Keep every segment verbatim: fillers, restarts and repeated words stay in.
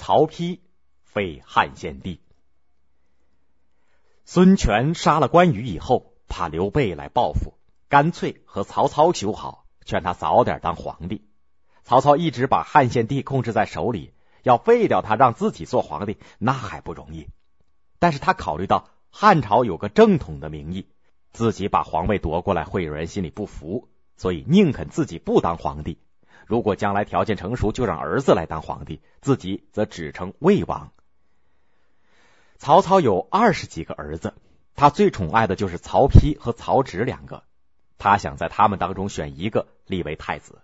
曹丕废汉献帝。孙权杀了关羽以后，怕刘备来报复，干脆和曹操修好，劝他早点当皇帝。曹操一直把汉献帝控制在手里，要废掉他让自己做皇帝，那还不容易。但是他考虑到汉朝有个正统的名义，自己把皇位夺过来会有人心里不服，所以宁肯自己不当皇帝。如果将来条件成熟，就让儿子来当皇帝，自己则只称魏王。曹操有二十几个儿子，他最宠爱的就是曹丕和曹植两个，他想在他们当中选一个立为太子。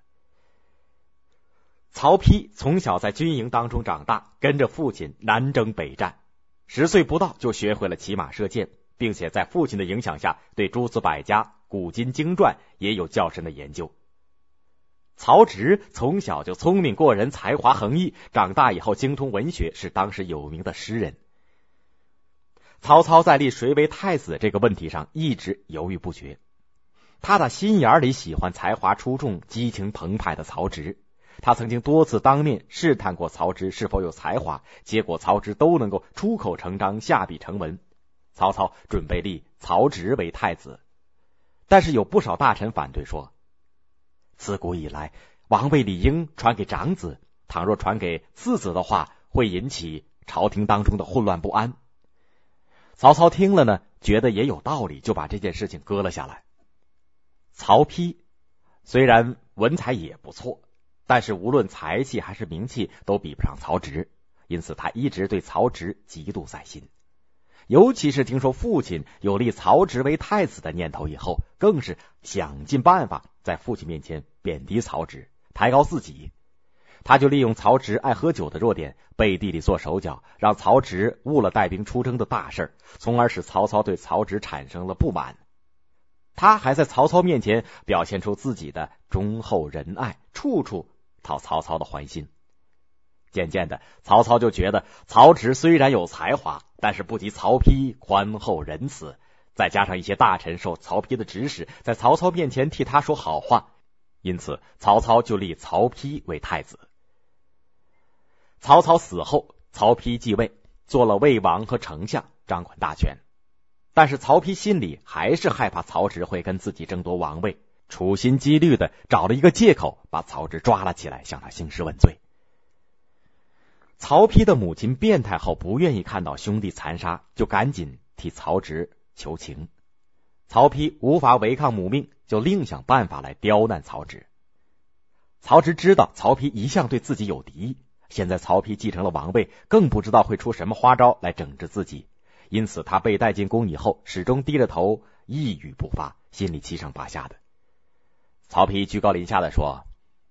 曹丕从小在军营当中长大，跟着父亲南征北战，十岁不到就学会了骑马射箭，并且在父亲的影响下对诸子百家、古今经传也有较深的研究。曹植从小就聪明过人，才华横溢，长大以后精通文学，是当时有名的诗人。曹操在立谁为太子这个问题上一直犹豫不决，他的心眼里喜欢才华出众、激情澎湃的曹植。他曾经多次当面试探过曹植是否有才华，结果曹植都能够出口成章、下笔成文。曹操准备立曹植为太子，但是有不少大臣反对说，自古以来王位理应传给长子，倘若传给次子的话，会引起朝廷当中的混乱不安。曹操听了呢，觉得也有道理，就把这件事情搁了下来。曹丕虽然文采也不错，但是无论才气还是名气都比不上曹植，因此他一直对曹植嫉妒在心。尤其是听说父亲有立曹植为太子的念头以后，更是想尽办法在父亲面前贬低曹植，抬高自己。他就利用曹植爱喝酒的弱点，背地里做手脚，让曹植误了带兵出征的大事，从而使曹操对曹植产生了不满。他还在曹操面前表现出自己的忠厚仁爱，处处讨曹操的欢心。渐渐的，曹操就觉得曹植虽然有才华，但是不及曹丕宽厚仁慈，再加上一些大臣受曹丕的指使，在曹操面前替他说好话，因此曹操就立曹丕为太子。曹操死后，曹丕继位，做了魏王和丞相，掌管大权。但是曹丕心里还是害怕曹植会跟自己争夺王位，处心积虑的找了一个借口，把曹植抓了起来，向他兴师问罪。曹丕的母亲变态后，不愿意看到兄弟残杀，就赶紧替曹植求情。曹丕无法违抗母命，就另想办法来刁难曹植。曹植知道曹丕一向对自己有敌意，现在曹丕继承了王位，更不知道会出什么花招来整治自己，因此他被带进宫以后，始终低着头，一语不发，心里七上八下的。曹丕居高临下的说，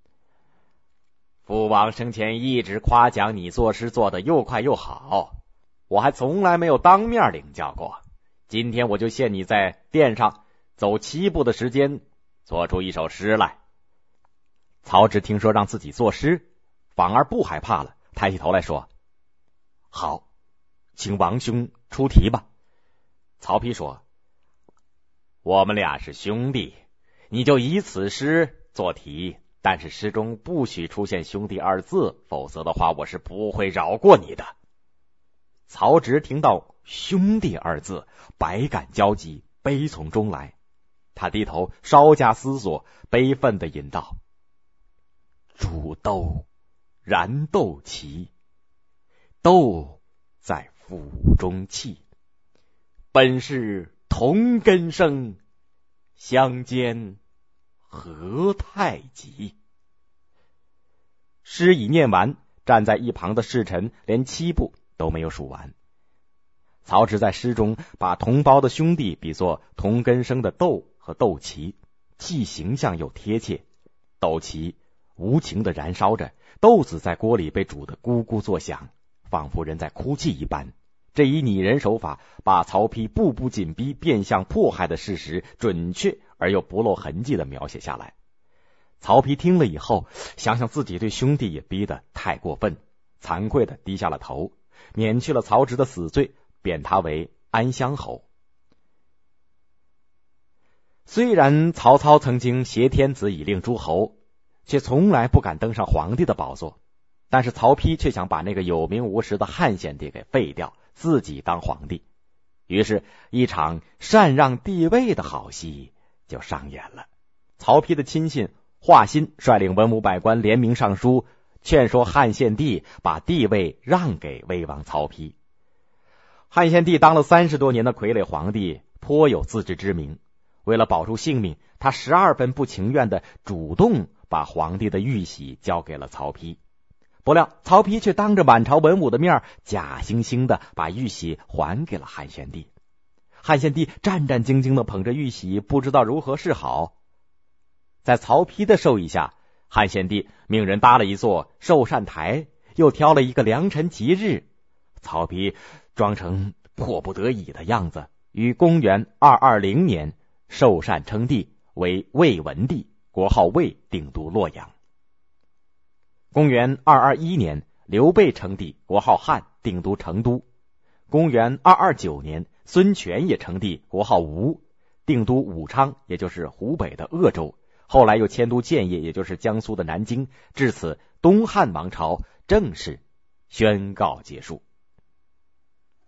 父王生前一直夸奖你作诗做得又快又好，我还从来没有当面领教过，今天我就限你在殿上走七步的时间，做出一首诗来。曹植听说让自己作诗，反而不害怕了，抬起头来说，好，请王兄出题吧。曹丕说，我们俩是兄弟，你就以此诗做题，但是诗中不许出现兄弟二字，否则的话我是不会饶过你的。曹植听到兄弟二字，百感交集，悲从中来。他低头稍加思索，悲愤地吟道，煮豆燃豆萁，豆在釜中泣，本是同根生，相煎何太急。诗已念完，站在一旁的侍臣连七步都没有数完。曹植在诗中把同胞的兄弟比作同根生的豆和豆萁，既形象又贴切。豆萁无情地燃烧着，豆子在锅里被煮得咕咕作响，仿佛人在哭泣一般。这一拟人手法，把曹丕步步紧逼、变相迫害的事实准确而又不露痕迹地描写下来。曹丕听了以后，想想自己对兄弟也逼得太过分，惭愧地低下了头，免去了曹植的死罪，贬他为安乡侯。虽然曹操曾经挟天子以令诸侯，却从来不敢登上皇帝的宝座。 但是曹丕却想把那个有名无实的汉献帝给废掉，自己当皇帝。于是一场禅让帝位的好戏就上演了。曹丕的亲信华歆率领文武百官联名上书，劝说汉献帝把帝位让给威王曹丕。汉献帝当了三十多年的傀儡皇帝，颇有自知之明，为了保住性命，他十二分不情愿地主动把皇帝的玉玺交给了曹丕。不料曹丕却当着满朝文武的面，假惺惺地把玉玺还给了汉献帝。汉献帝战战兢兢地捧着玉玺，不知道如何是好。在曹丕的授意下，汉献帝命人搭了一座寿善台，又挑了一个良辰吉日。曹丕装成迫不得已的样子，于公元二二零年寿善称帝，为魏文帝，国号魏，定都洛阳。公元二二一年，刘备称帝，国号汉，定都成都。公元二二九年，孙权也称帝，国号吴，定都武昌，也就是湖北的鄂州。后来又迁都建业，也就是江苏的南京。至此，东汉王朝正式宣告结束。